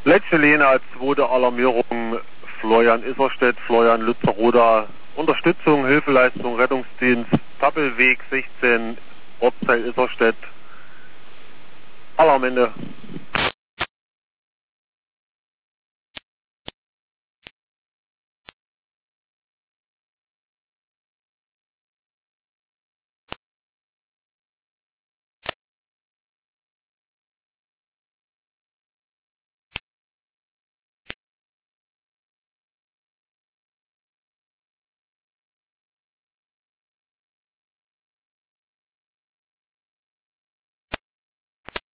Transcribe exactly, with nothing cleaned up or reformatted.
Letzte Lena, zweite Alarmierung, Florian Isserstedt, Florian Lützeroda, Unterstützung, Hilfeleistung, Rettungsdienst, Tappelweg sechzehn, Ortsteil Isserstedt, Alarmende.